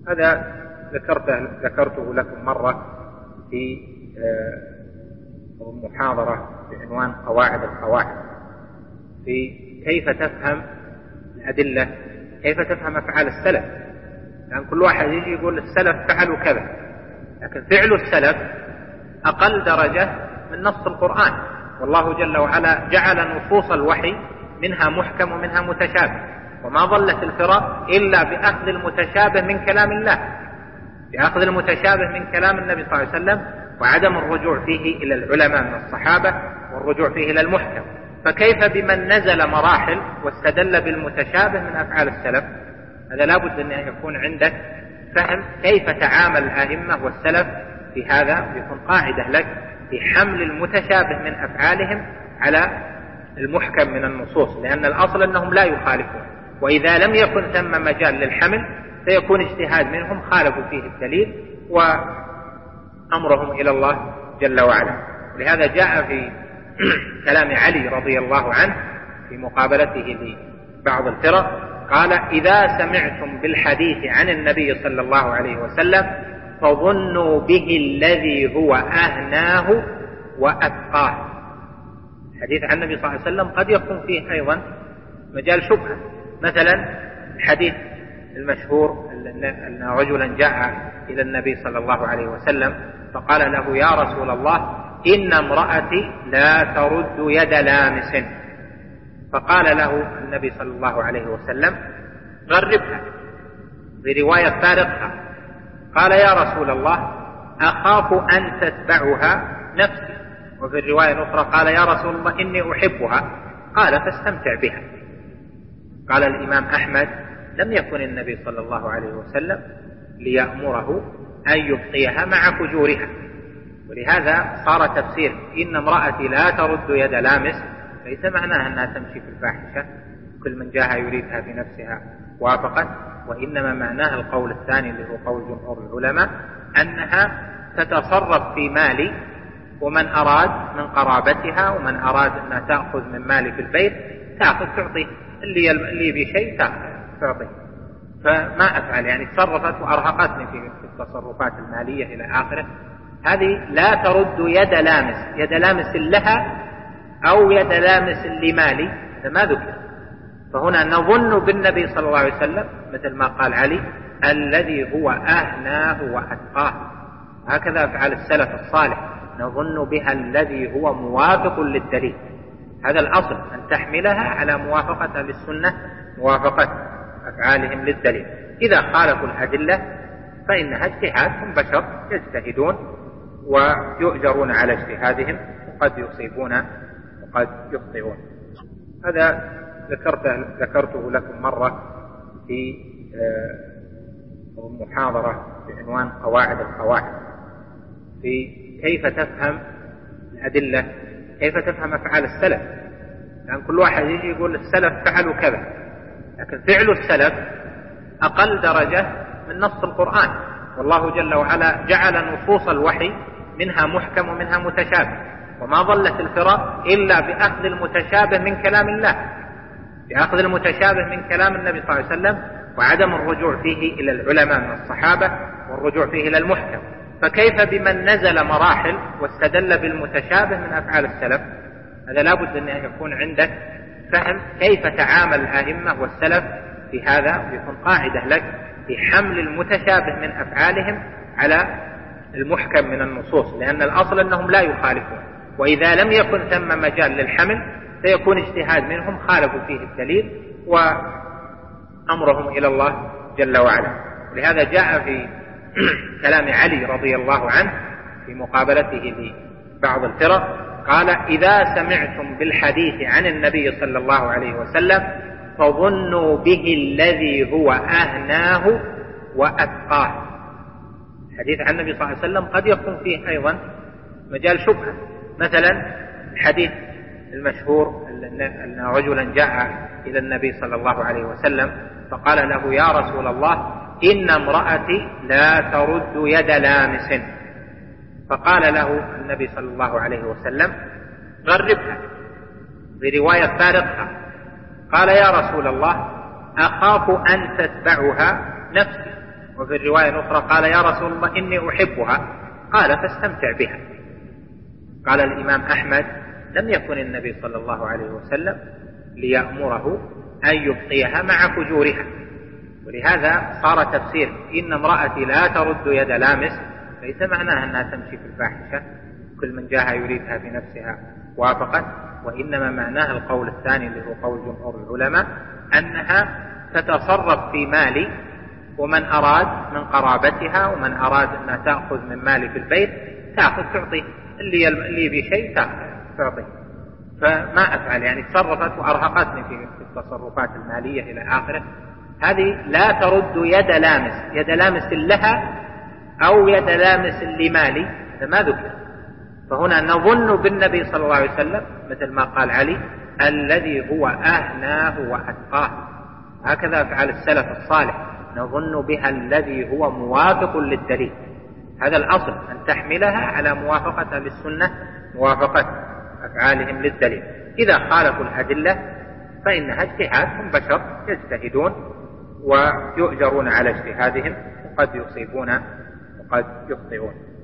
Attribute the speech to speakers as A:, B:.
A: هذا ذكرته لكم مرة في محاضرة بعنوان قواعد القواعد في كيف تفهم الأدلة، كيف تفهم أفعال السلف. لأن كل واحد يجي يقول السلف فعلوا كذا، لكن فعل السلف أقل درجة من نص القرآن، والله جل وعلا جعل نصوص الوحي منها محكم ومنها متشابه، وما ضلت الفرق إلا بأخذ المتشابه من كلام الله، بأخذ المتشابه من كلام النبي صلى الله عليه وسلم، وعدم الرجوع فيه إلى العلماء من الصحابة والرجوع فيه إلى المحكم. فكيف بمن نزل مراحل واستدل بالمتشابه من أفعال السلف؟ هذا لابد أن يكون عندك فهم كيف تعامل الأئمة والسلف في هذا، يكون قاعدة لك في حمل المتشابه من أفعالهم على المحكم من النصوص، لأن الأصل أنهم لا يخالفون، وإذا لم يكن ثم مجال للحمل سيكون اجتهاد منهم خالفوا فيه الدليل وأمرهم إلى الله جل وعلا. ولهذا جاء في كلام علي رضي الله عنه في مقابلته لبعض الفرق قال: إذا سمعتم بالحديث عن النبي صلى الله عليه وسلم فظنوا به الذي هو أهناه وأتقاه. الحديث عن النبي صلى الله عليه وسلم قد يكون فيه أيضا مجال شبهة، مثلا الحديث المشهور أن رجلا جاء إلى النبي صلى الله عليه وسلم فقال له: يا رسول الله، إن امرأتي لا ترد يد لامس. فقال له النبي صلى الله عليه وسلم: غربها، برواية فارقها. قال: يا رسول الله، أخاف أن تتبعها نفسي. وفي الرواية الأخرى قال: يا رسول الله، إني أحبها. قال: فاستمتع بها. قال الإمام أحمد: لم يكن النبي صلى الله عليه وسلم ليأمره أن يبقيها مع فجورها، ولهذا صار تفسير إن امرأتي لا ترد يد لامس ليس معناها أنها تمشي في الفاحشة كل من جاء يريدها بنفسها وافقت، وإنما معناها القول الثاني اللي هو قول جمهور العلماء، أنها تتصرف في مالي، ومن أراد من قرابتها ومن أراد أنها تأخذ من مالي في البيت تأخذ تعطيه، اللي بشيء تعطيه. فما أفعل يعني تصرفت وأرهقتني في التصرفات المالية إلى آخره. هذه لا ترد يد لامس، يد لامس لها أو يد لامس لمالي، هذا ما ذكر. فهنا نظن بالنبي صلى الله عليه وسلم مثل ما قال علي: الذي هو أهناه وأتقاه. هكذا أفعال السلف الصالح، نظن بها الذي هو موافق للدليل. هذا الأصل، أن تحملها على موافقة للسنة، موافقة أفعالهم للدليل. إذا خالفوا الأدلة فإنها اجتهاد، هم بشر يجتهدون ويؤجرون على اجتهادهم، وقد يصيبون وقد يخطئون. هذا ذكرته لكم مرة في محاضرة بعنوان قواعد القواعد في كيف تفهم الأدلة، كيف تفهم أفعال السلف. لأن كل واحد يجي يقول السلف فعلوا كذا، لكن فعل السلف أقل درجة من نص القرآن، والله جل وعلا جعل نصوص الوحي منها محكم ومنها متشابه، وما ضلت الفرق إلا بأخذ المتشابه من كلام الله، بأخذ المتشابه من كلام النبي صلى الله عليه وسلم، وعدم الرجوع فيه إلى العلماء من الصحابة والرجوع فيه إلى المحكم. فكيف بمن نزل مراحل واستدل بالمتشابه من أفعال السلف؟ هذا لابد أن يكون عندك فهم كيف تعامل الأئمة والسلف في هذا، يكون قاعدة لك في حمل المتشابه من أفعالهم على المحكم من النصوص، لأن الأصل أنهم لا يخالفون، وإذا لم يكن ثم مجال للحمل سيكون اجتهاد منهم خالفوا فيه الدليل وأمرهم إلى الله جل وعلا. لهذا جاء في كلام علي رضي الله عنه في مقابلته لبعض الفرق قال: إذا سمعتم بالحديث عن النبي صلى الله عليه وسلم فظنوا به الذي هو أهناه وأتقاه. الحديث عن النبي صلى الله عليه وسلم قد يكون فيه أيضا مجال شبهة، مثلا الحديث المشهور أن رجلا جاء إلى النبي صلى الله عليه وسلم فقال له: يا رسول الله، إن امرأتي لا ترد يد لامس. فقال له النبي صلى الله عليه وسلم: غربها، برواية فارقها. قال: يا رسول الله، أخاف أن تتبعها نفسي. وفي الرواية الأخرى قال يا رسول الله إني أحبها، قال فاستمتع بها. قال الإمام أحمد لم يكن النبي صلى الله عليه وسلم ليأمره أن يبقيها مع فجورها، ولهذا صار تفسير إن امرأتي لا ترد يد لامس ليس معناها أنها تمشي في الفاحشة كل من جاءها يريدها بنفسها وافقت، وإنما معناها القول الثاني اللي هو قول جمهور العلماء أنها تتصرف في مالي، ومن أراد من قرابتها ومن أراد أنها تأخذ من مالي في البيت تأخذ تعطيه، اللي بشيء تعطيه. فما أفعل يعني تصرفت وأرهقتني في التصرفات المالية إلى آخره. هذه لا ترد يد لامس، يد لامس لها أو يد لامس لمالي، هذا ما ذكر. فهنا نظن بالنبي صلى الله عليه وسلم مثل ما قال علي الذي هو أهناه وأتقاه. هكذا أفعال السلف الصالح، نظن بها الذي هو موافق للدليل. هذا الأصل أن تحملها على موافقة للسنة، موافقة أفعالهم للدليل. إذا خالفوا الأدلة فإنها اجتهاد، هم بشر يجتهدون ويؤجرون على اجتهادهم، وقد يصيبون وقد يخطئون.